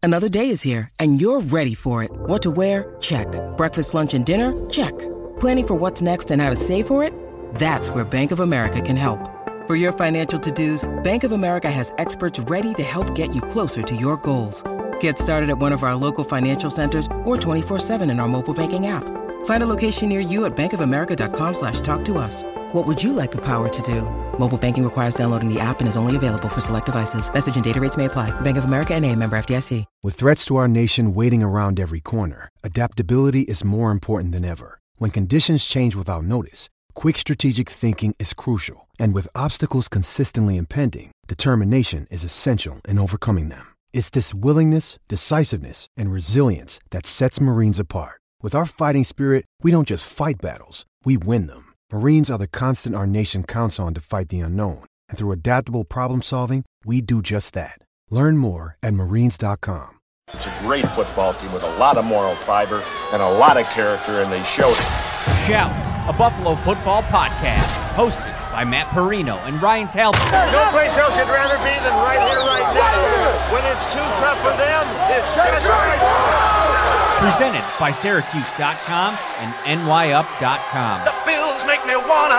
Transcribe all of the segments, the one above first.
Another day is here, and you're ready for it. What to wear? Check. Breakfast, lunch, and dinner? Check. Planning for what's next and how to save for it? That's where Bank of America can help. For your financial to-dos, Bank of America has experts ready to help get you closer to your goals. Get started at one of our local financial centers or 24/7 in our mobile banking app. Find a location near you at bankofamerica.com/talktous. What would you like the power to do? Mobile banking requires downloading the app and is only available for select devices. Message and data rates may apply. Bank of America N.A., member FDIC. With threats to our nation waiting around every corner, adaptability is more important than ever. When conditions change without notice, quick strategic thinking is crucial. And with obstacles consistently impending, determination is essential in overcoming them. It's this willingness, decisiveness, and resilience that sets Marines apart. With our fighting spirit, we don't just fight battles, we win them. Marines are the constant our nation counts on to fight the unknown. And through adaptable problem solving, we do just that. Learn more at marines.com. It's a great football team with a lot of moral fiber and a lot of character, and they showed it. Shout, a Buffalo football podcast, hosted by Matt Perino and Ryan Talbot. No place else you'd rather be than right here, right now. When it's too tough for them, it's just right. Presented by Syracuse.com and NYUp.com. The Bills make me wanna.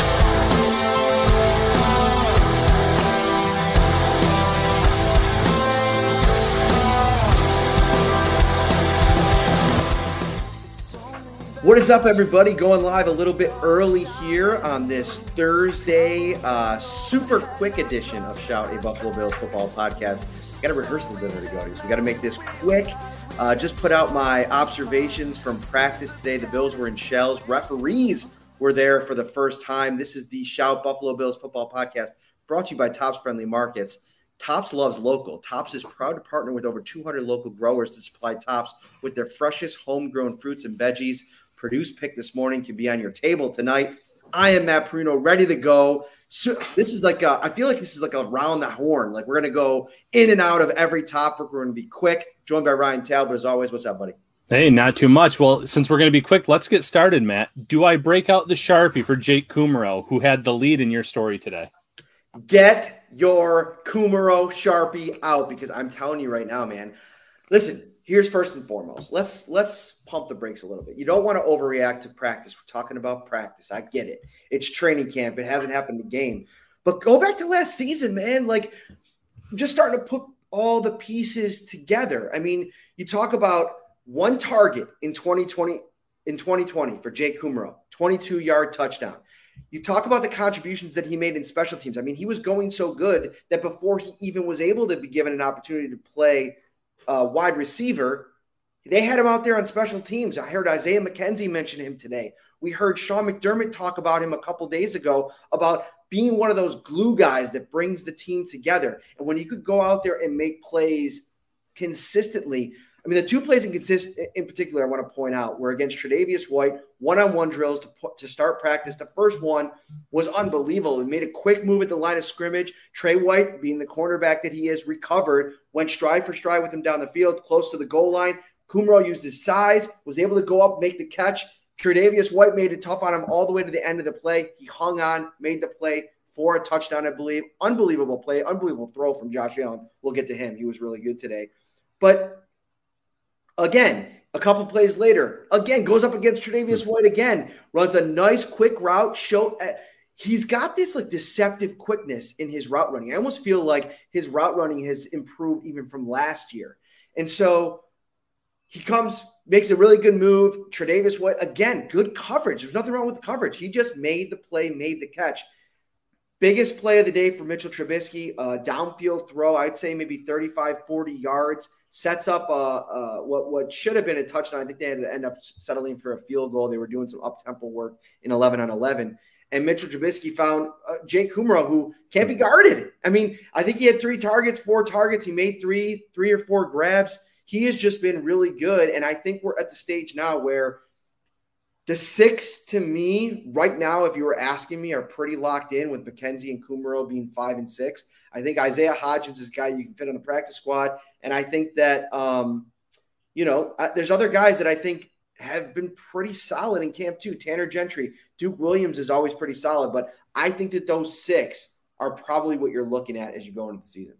What is up, everybody? Going live a little bit early here on this Thursday, super quick edition of Shout, a Buffalo Bills football podcast. Got a rehearsal dinner to go to, so we got to make this quick. Just put out my observations from practice today. The Bills were in shells. Referees were there for the first time. This is the Shout Buffalo Bills football podcast brought to you by Tops Friendly Markets. Tops loves local. Tops is proud to partner with over 200 local growers to supply Tops with their freshest homegrown fruits and veggies. Purdue's pick this morning can be on your table tonight. I am Matt Perino, ready to go. So this is like I feel like this is like around the horn. Like we're going to go in and out of every topic. We're going to be quick. Joined by Ryan Talbot as always. What's up, buddy? Hey, not too much. Well, since we're going to be quick, let's get started, Matt. Do I break out the Sharpie for Jake Kumerow, who had the lead in your story today? Get your Kumerow Sharpie out, because I'm telling you right now, man. Listen. Here's first and foremost. Let's pump the brakes a little bit. You don't want to overreact to practice. We're talking about practice. I get it. It's training camp. It hasn't happened in game. But go back to last season, man. Like, I'm just starting to put all the pieces together. I mean, you talk about one target in 2020 for Jake Kumerow, 22-yard touchdown. You talk about the contributions that he made in special teams. I mean, he was going so good that before he even was able to be given an opportunity to play wide receiver, they had him out there on special teams. I heard Isaiah McKenzie mention him today. We heard Sean McDermott talk about him a couple days ago about being one of those glue guys that brings the team together. And when you could go out there and make plays consistently, I mean, the two plays in particular I want to point out were against Tre'Davious White, one-on-one drills to start practice. The first one was unbelievable. He made a quick move at the line of scrimmage. Trey White, being the cornerback that he is, recovered, went stride for stride with him down the field, close to the goal line. Kumerow used his size, was able to go up, make the catch. Tre'Davious White made it tough on him all the way to the end of the play. He hung on, made the play for a touchdown, I believe. Unbelievable play, unbelievable throw from Josh Allen. We'll get to him. He was really good today. But again, a couple plays later, again, goes up against Tre'Davious White again, runs a nice quick route. He's got this like deceptive quickness in his route running. I almost feel like his route running has improved even from last year. And so he comes, makes a really good move. Tre'Davious White, again, good coverage. There's nothing wrong with the coverage. He just made the play, made the catch. Biggest play of the day for Mitchell Trubisky, downfield throw, I'd say maybe 35, 40 yards. Sets up what should have been a touchdown. I think they had to end up settling for a field goal. They were doing some up-tempo work in 11-on-11. And Mitchell Trubisky found Jake Kumerow, who can't be guarded. I mean, I think he had 4 targets. He made three or four grabs. He has just been really good. And I think we're at the stage now where the 6, to me, right now, if you were asking me, are pretty locked in, with McKenzie and Kumerow being 5 and 6. I think Isaiah Hodgins is a guy you can fit on the practice squad. And I think that, there's other guys that I think have been pretty solid in camp too. Tanner Gentry, Duke Williams is always pretty solid. But I think that those 6 are probably what you're looking at as you go into the season.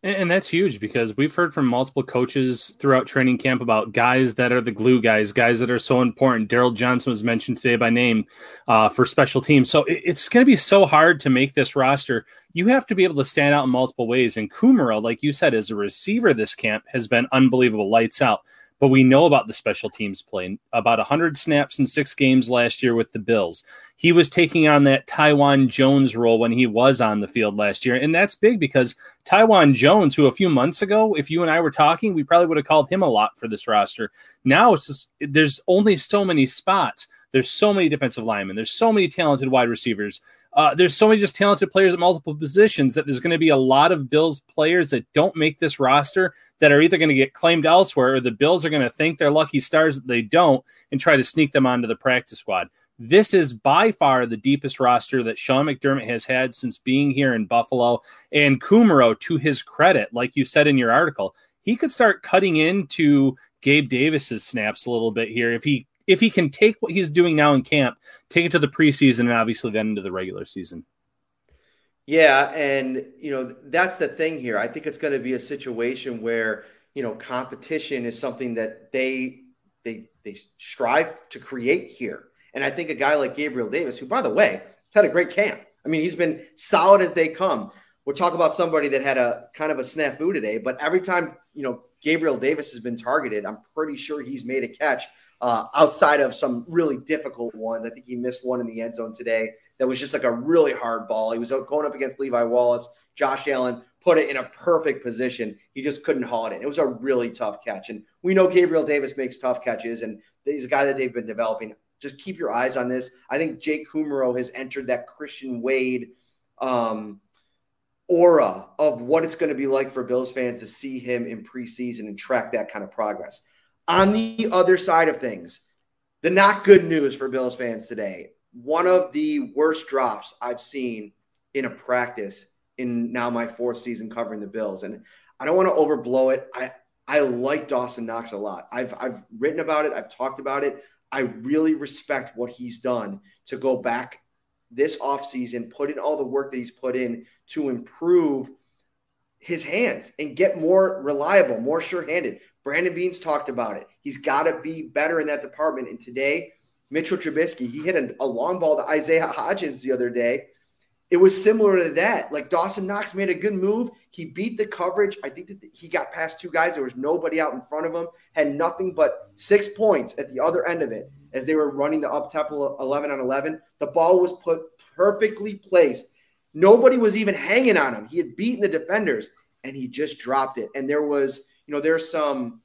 And that's huge because we've heard from multiple coaches throughout training camp about guys that are the glue guys that are so important. Daryl Johnson was mentioned today by name for special teams. So it's going to be so hard to make this roster. You have to be able to stand out in multiple ways. And Kumerow, like you said, as a receiver this camp has been unbelievable, lights out. But we know about the special teams play. About 100 snaps in 6 games last year with the Bills. He was taking on that Taiwan Jones role when he was on the field last year. And that's big because Taiwan Jones, who a few months ago, if you and I were talking, we probably would have called him a lot for this roster. Now it's just, there's only so many spots. There's so many defensive linemen. There's so many talented wide receivers. There's so many just talented players at multiple positions that there's going to be a lot of Bills players that don't make this roster that are either going to get claimed elsewhere or the Bills are going to thank their lucky stars that they don't and try to sneak them onto the practice squad. This is by far the deepest roster that Sean McDermott has had since being here in Buffalo. And Kumerow, to his credit, like you said in your article, he could start cutting into Gabe Davis's snaps a little bit here if he can take what he's doing now in camp, take it to the preseason, and obviously then into the regular season. Yeah, and, that's the thing here. I think it's going to be a situation where, competition is something that they strive to create here. And I think a guy like Gabriel Davis, who, by the way, has had a great camp. I mean, he's been solid as they come. We'll talk about somebody that had a kind of a snafu today, but every time, Gabriel Davis has been targeted, I'm pretty sure he's made a catch outside of some really difficult ones. I think he missed one in the end zone today that was just like a really hard ball. He was going up against Levi Wallace. Josh Allen put it in a perfect position. He just couldn't haul it in. It was a really tough catch. And we know Gabriel Davis makes tough catches, and he's a guy that they've been developing. Just keep your eyes on this. I think Jake Kumerow has entered that Christian Wade aura of what it's going to be like for Bills fans to see him in preseason and track that kind of progress. On the other side of things, the not good news for Bills fans today, one of the worst drops I've seen in a practice in now my 4th season covering the Bills. And I don't want to overblow it. I like Dawson Knox a lot. I've written about it. I've talked about it. I really respect what he's done to go back this offseason, put in all the work that he's put in to improve his hands and get more reliable, more sure-handed. Brandon Beans talked about it. He's got to be better in that department. And today, Mitchell Trubisky, he hit a long ball to Isaiah Hodgins the other day. It was similar to that. Like, Dawson Knox made a good move. He beat the coverage. I think that he got past 2 guys. There was nobody out in front of him. Had nothing but 6 points at the other end of it as they were running the up-tempo 11-on-11. The ball was put perfectly placed. Nobody was even hanging on him. He had beaten the defenders, and he just dropped it. And there was, there's some,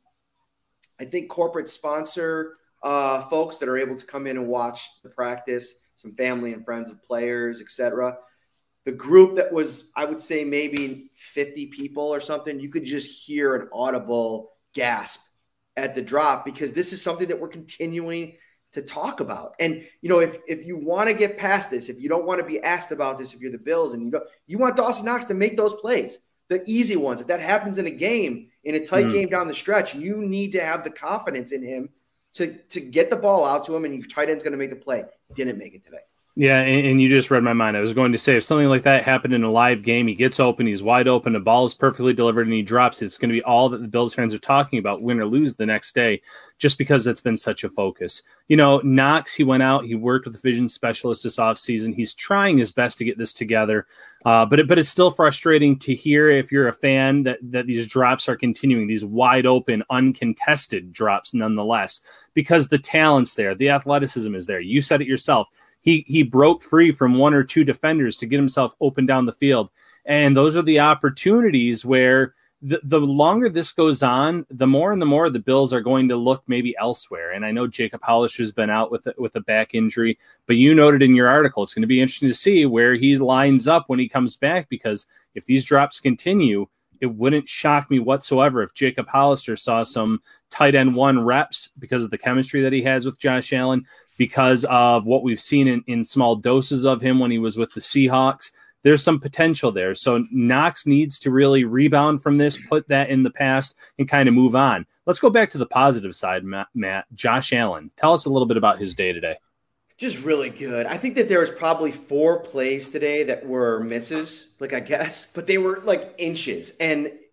I think, corporate sponsor folks that are able to come in and watch the practice, some family and friends of players, etc. The group that was, I would say, maybe 50 people or something, you could just hear an audible gasp at the drop because this is something that we're continuing to talk about. And, if you want to get past this, if you don't want to be asked about this, if you're the Bills and you want Dawson Knox to make those plays, the easy ones, if that happens in a game, in a tight game down the stretch, you need to have the confidence in him to get the ball out to him, and your tight end's going to make the play. Didn't make it today. Yeah, and you just read my mind. I was going to say, if something like that happened in a live game, he gets open, he's wide open, the ball is perfectly delivered, and he drops it. It's going to be all that the Bills fans are talking about, win or lose the next day, just because that's been such a focus. Knox, he went out, he worked with the vision specialist this offseason. He's trying his best to get this together, but it's still frustrating to hear, if you're a fan, that these drops are continuing, these wide open, uncontested drops nonetheless, because the talent's there, the athleticism is there. You said it yourself. He broke free from 1 or 2 defenders to get himself open down the field. And those are the opportunities where the longer this goes on, the more and the more the Bills are going to look maybe elsewhere. And I know Jacob Hollister's been out with a back injury, but you noted in your article, it's going to be interesting to see where he lines up when he comes back, because if these drops continue, it wouldn't shock me whatsoever if Jacob Hollister saw some tight end 1 reps because of the chemistry that he has with Josh Allen, because of what we've seen in small doses of him when he was with the Seahawks. There's some potential there. So Knox needs to really rebound from this, put that in the past, and kind of move on. Let's go back to the positive side, Matt. Josh Allen. Tell us a little bit about his day today. Just really good. I think that there was probably 4 plays today that were misses, I guess, but they were like inches. And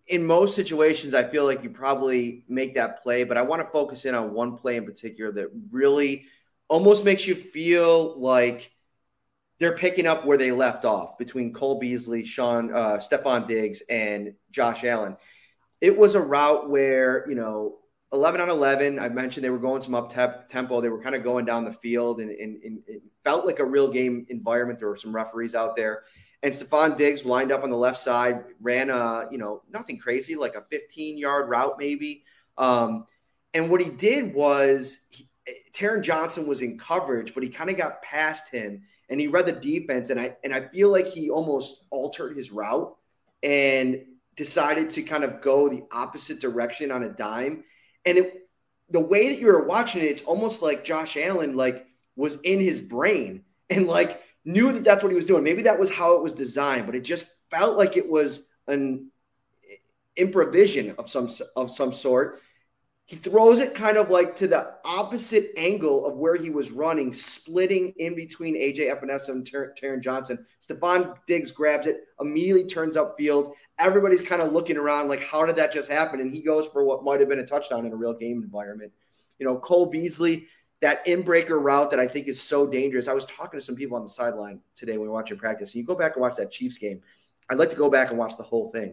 in most situations, I feel like you probably make that play, but I want to focus in on one play in particular that really almost makes you feel like they're picking up where they left off between Cole Beasley, Stefon Diggs, and Josh Allen. It was a route where, 11 on 11, I mentioned they were going some up tempo. They were kind of going down the field, and it felt like a real game environment. There were some referees out there. And Stefon Diggs lined up on the left side, ran nothing crazy, like a 15-yard route maybe. And what he did was Taron Johnson was in coverage, but he kind of got past him, and he read the defense. And I feel like he almost altered his route and decided to kind of go the opposite direction on a dime. And the way that you were watching it, it's almost like Josh Allen was in his brain and knew that that's what he was doing. Maybe that was how it was designed, but it just felt like it was an improvisation of some sort. He throws it kind of to the opposite angle of where he was running, splitting in between A.J. Epinesa and Taron Johnson. Stefon Diggs grabs it, immediately turns upfield. Everybody's kind of looking around how did that just happen? And he goes for what might have been a touchdown in a real game environment. Cole Beasley, that in-breaker route that I think is so dangerous. I was talking to some people on the sideline today when we were watching practice. And you go back and watch that Chiefs game. I'd like to go back and watch the whole thing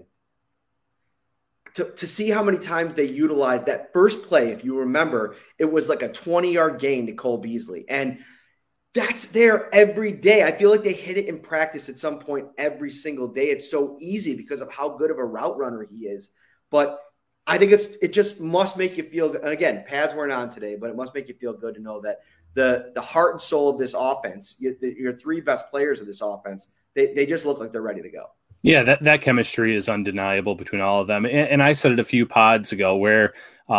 to see how many times they utilized that first play. If you remember, it was like a 20-yard gain to Cole Beasley. And that's there every day. I feel like they hit it in practice at some point every single day. It's so easy because of how good of a route runner he is. But I think it just must make you feel good. And again, pads weren't on today, but it must make you feel good to know that the heart and soul of this offense, your three best players of this offense, they just look like they're ready to go. Yeah, that chemistry is undeniable between all of them. And I said it a few pods ago where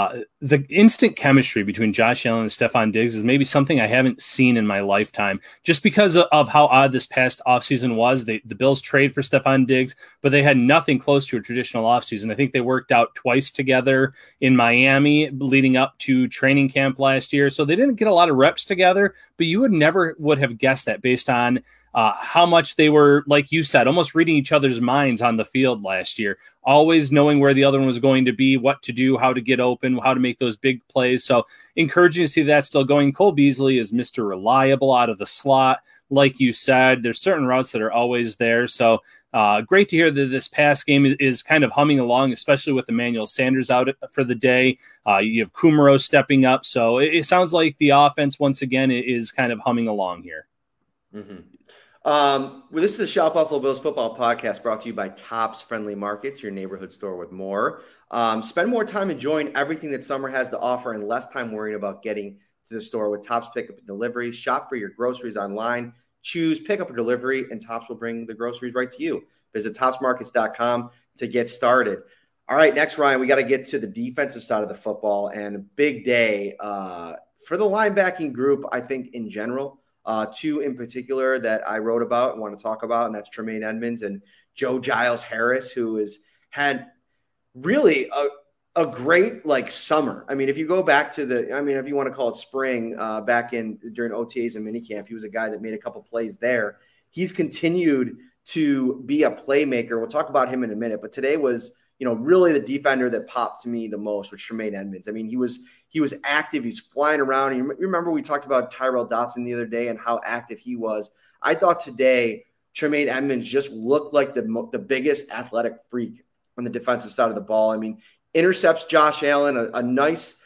the instant chemistry between Josh Allen and Stefon Diggs is maybe something I haven't seen in my lifetime, just because of how odd this past offseason was. The Bills trade for Stefon Diggs, but they had nothing close to a traditional offseason. I think they worked out twice together in Miami leading up to training camp last year. So they didn't get a lot of reps together, but you would have guessed that based on how much they were, like you said, almost reading each other's minds on the field last year, always knowing where the other one was going to be, what to do, how to get open, how to make those big plays. So encouraging to see that still going. Cole Beasley is Mr. Reliable out of the slot. Like you said, there's certain routes that are always there. So great to hear that this pass game is kind of humming along, especially with Emmanuel Sanders out for the day. You have Kumaro stepping up. So it sounds like the offense, once again, is kind of humming along here. Mm-hmm. Well, this is the Shop Buffalo Bills football podcast brought to you by Tops Friendly Markets, your neighborhood store with more. Spend more time enjoying everything that summer has to offer and less time worrying about getting to the store with Tops Pickup and Delivery. Shop for your groceries online. Choose pickup or delivery, and Tops will bring the groceries right to you. Visit topsmarkets.com to get started. All right, next, Ryan, we got to get to the defensive side of the football, and a big day for the linebacking group, I think, in general. Two in particular that I wrote about and want to talk about, and that's Tremaine Edmunds and Joe Giles-Harris, who has had really a great summer. I mean, if you go back to if you want to call it spring, back during OTAs and minicamp, he was a guy that made a couple plays there. He's continued to be a playmaker. We'll talk about him in a minute, but today was, really the defender that popped to me the most was Tremaine Edmunds. I mean, he was active. He was flying around. And you remember we talked about Tyrell Dotson the other day and how active he was. I thought today Tremaine Edmunds just looked like the biggest athletic freak on the defensive side of the ball. I mean, intercepts Josh Allen, a nice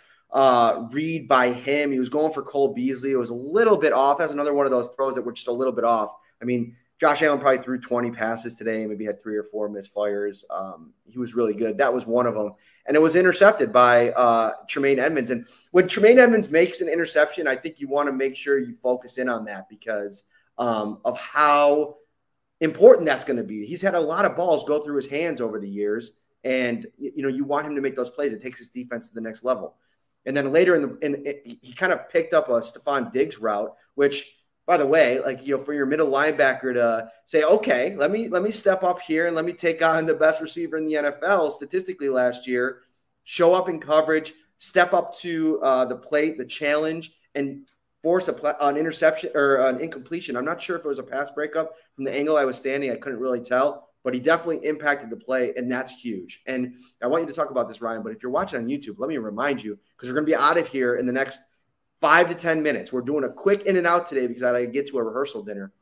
read by him. He was going for Cole Beasley. It was a little bit off. That's another one of those throws that were just a little bit off. I mean, Josh Allen probably threw 20 passes today, maybe had 3 or 4 misfires. He was really good. That was one of them. And it was intercepted by Tremaine Edmunds. And when Tremaine Edmunds makes an interception, I think you want to make sure you focus in on that because of how important that's going to be. He's had a lot of balls go through his hands over the years. And, you want him to make those plays. It takes his defense to the next level. And then later he kind of picked up a Stefon Diggs route, which, by the way, for your middle linebacker to say, okay, let me step up here and let me take on the best receiver in the NFL statistically last year, show up in coverage, step up to the plate, the challenge, and force an interception or an incompletion. I'm not sure if it was a pass breakup from the angle I was standing. I couldn't really tell, but he definitely impacted the play, and that's huge. And I want you to talk about this, Ryan, but if you're watching on YouTube, let me remind you, because we're going to be out of here in the next 5 to 10 minutes. We're doing a quick in and out today because I got to get to a rehearsal dinner.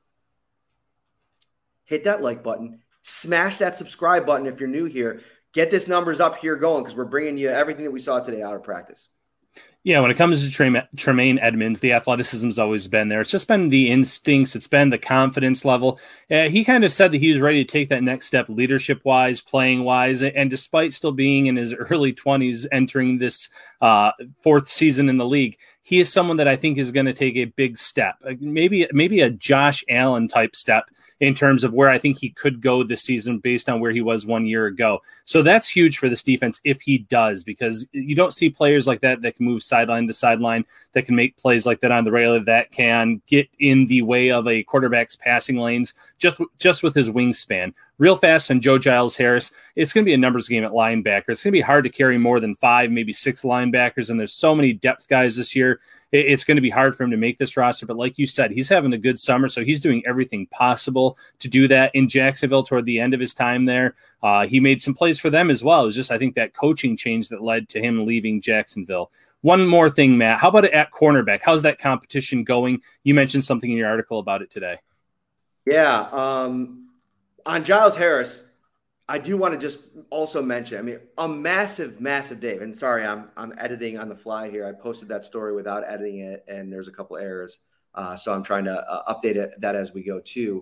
Hit that like button. Smash that subscribe button if you're new here. Get this numbers up here going because we're bringing you everything that we saw today out of practice. Yeah, when it comes to Tremaine Edmunds, the athleticism's always been there. It's just been the instincts. It's been the confidence level. He kind of said that he was ready to take that next step leadership-wise, playing-wise, and despite still being in his early 20s, entering this fourth season in the league, he is someone that I think is going to take a big step, maybe a Josh Allen type step in terms of where I think he could go this season based on where he was 1 year ago. So that's huge for this defense if he does, because you don't see players like that can move sideline to sideline, that can make plays like that on the regular, that can get in the way of a quarterback's passing lanes just with his wingspan. Real fast on Joe Giles-Harris, it's going to be a numbers game at linebacker. It's going to be hard to carry more than 5, maybe 6 linebackers, and there's so many depth guys this year. It's going to be hard for him to make this roster. But like you said, he's having a good summer, so he's doing everything possible to do that in Jacksonville toward the end of his time there. He made some plays for them as well. It was just, I think, that coaching change that led to him leaving Jacksonville. One more thing, Matt. How about it at cornerback? How's that competition going? You mentioned something in your article about it today. Yeah. On Giles-Harris, I do want to just also mention, a massive, massive day. And sorry, I'm editing on the fly here. I posted that story without editing it, and there's a couple errors. So I'm trying to update that as we go too.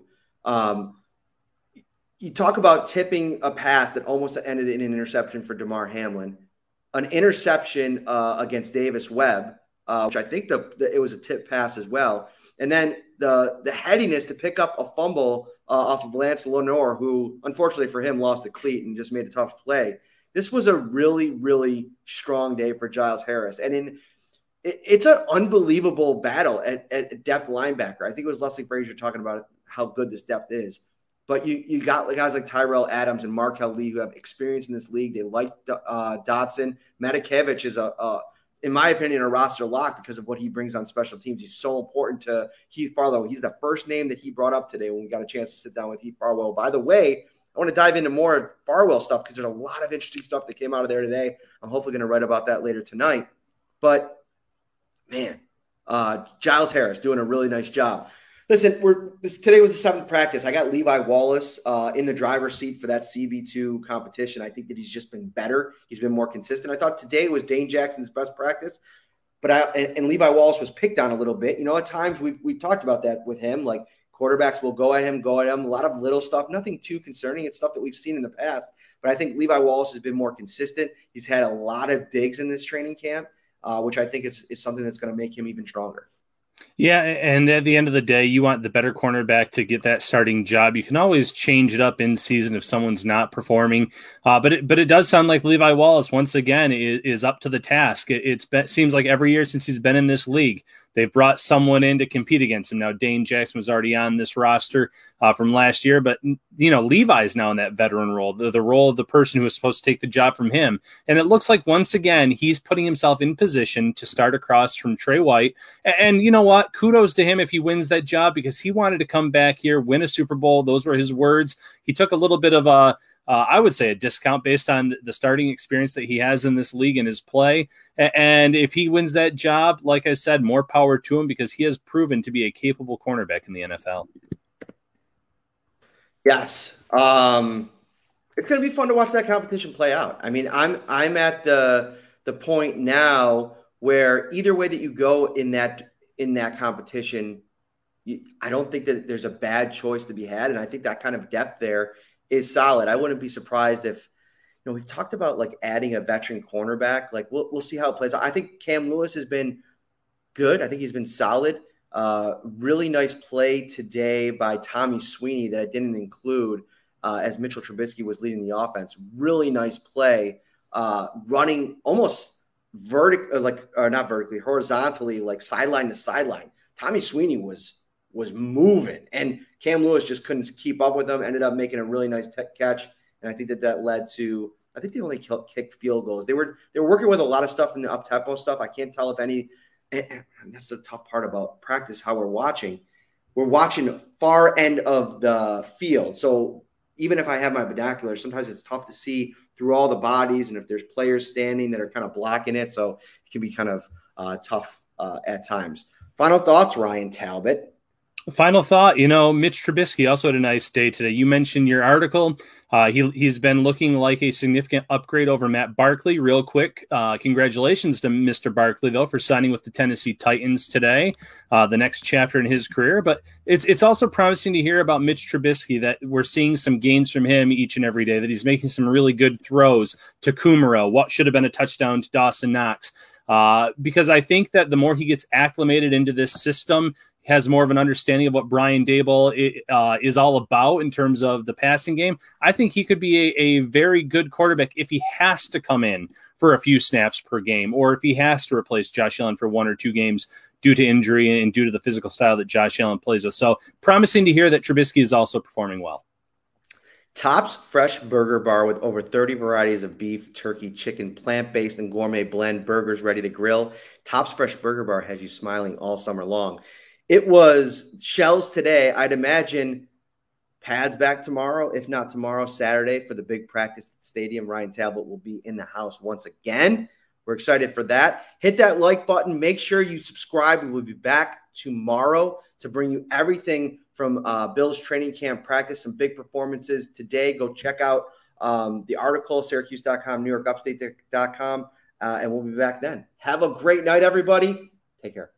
You talk about tipping a pass that almost ended in an interception for Damar Hamlin, an interception against Davis Webb, which I think it was a tip pass as well. And then the headiness to pick up a fumble off of Lance Lenoir, who unfortunately for him lost the cleat and just made a tough play. This was a really, really strong day for Giles-Harris. And it's an unbelievable battle at depth linebacker. I think it was Leslie Frazier talking about how good this depth is. But you got guys like Tyrell Adams and Markel Lee who have experience in this league. They like Dotson. Matakevich is in my opinion, a roster lock because of what he brings on special teams. He's so important to Heath Farwell. He's the first name that he brought up today when we got a chance to sit down with Heath Farwell. By the way, I want to dive into more Farwell stuff because there's a lot of interesting stuff that came out of there today. I'm hopefully going to write about that later tonight. But, man, Giles-Harris doing a really nice job. Listen, today was the 7th practice. I got Levi Wallace in the driver's seat for that CB2 competition. I think that he's just been better. He's been more consistent. I thought today was Dane Jackson's best practice, but Levi Wallace was picked on a little bit. At times we've talked about that with him. Like quarterbacks will go at him. A lot of little stuff, nothing too concerning. It's stuff that we've seen in the past. But I think Levi Wallace has been more consistent. He's had a lot of digs in this training camp, which I think is something that's going to make him even stronger. Yeah, and at the end of the day, you want the better cornerback to get that starting job. You can always change it up in season if someone's not performing, but it does sound like Levi Wallace once again is up to the task. It seems like every year since he's been in this league, they've brought someone in to compete against him. Now, Dane Jackson was already on this roster from last year, but Levi's now in that veteran role, the role of the person who was supposed to take the job from him. And it looks like once again he's putting himself in position to start across from Trey White. And you know what? Kudos to him if he wins that job because he wanted to come back here, win a Super Bowl. Those were his words. He took a little bit of I would say a discount based on the starting experience that he has in this league and his play. And if he wins that job, like I said, more power to him because he has proven to be a capable cornerback in the NFL. Yes. It's going to be fun to watch that competition play out. I'm at the point now where either way that you go in that competition, I don't think that there's a bad choice to be had. And I think that kind of depth there is solid. I wouldn't be surprised if, we've talked about like adding a veteran cornerback. Like we'll see how it plays out. I think Cam Lewis has been good. I think he's been solid. Really nice play today by Tommy Sweeney that I didn't include as Mitchell Trubisky was leading the offense. Really nice play, running almost not vertically, horizontally, like sideline to sideline. Tommy Sweeney was moving, and Cam Lewis just couldn't keep up with him. Ended up making a really nice catch, and I think that led to. I think they only kicked field goals. They were working with a lot of stuff in the up tempo stuff. I can't tell if any. And that's the tough part about practice. How we're watching far end of the field. So even if I have my binoculars, sometimes it's tough to see through all the bodies and if there's players standing that are kind of blocking it. So it can be kind of tough at times. Final thoughts, Ryan Talbot. Final thought, Mitch Trubisky also had a nice day today. You mentioned your article. He's been looking like a significant upgrade over Matt Barkley. Real quick, congratulations to Mr. Barkley, though, for signing with the Tennessee Titans today, the next chapter in his career. But it's also promising to hear about Mitch Trubisky, that we're seeing some gains from him each and every day, that he's making some really good throws to Kumaro, what should have been a touchdown to Dawson Knox. Because I think that the more he gets acclimated into this system, has more of an understanding of what Brian Daboll is all about in terms of the passing game, I think he could be a very good quarterback if he has to come in for a few snaps per game, or if he has to replace Josh Allen for 1 or 2 games due to injury and due to the physical style that Josh Allen plays with. So promising to hear that Trubisky is also performing well. Tops Fresh Burger Bar with over 30 varieties of beef, turkey, chicken, plant-based, and gourmet blend burgers ready to grill. Tops Fresh Burger Bar has you smiling all summer long. It was shells today. I'd imagine pads back tomorrow. If not tomorrow, Saturday for the big practice at the stadium. Ryan Talbot will be in the house once again. We're excited for that. Hit that like button. Make sure you subscribe. We will be back tomorrow to bring you everything from Bill's training camp practice, some big performances today. Go check out the article, Syracuse.com, NewYorkUpstate.com, and we'll be back then. Have a great night, everybody. Take care.